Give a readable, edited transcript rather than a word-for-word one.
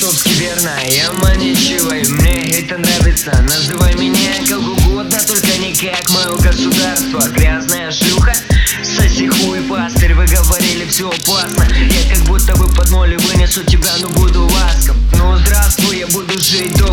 чертовски верная, я маничивая, мне это нравится. Называй меня как угодно, только не как мое государство. Грязная шлюха, соси хуй, пастырь. Вы говорили, все опасно, я как будто бы под ноль вынесу тебя, но буду ласков. Ну здравствуй, я буду жить долго.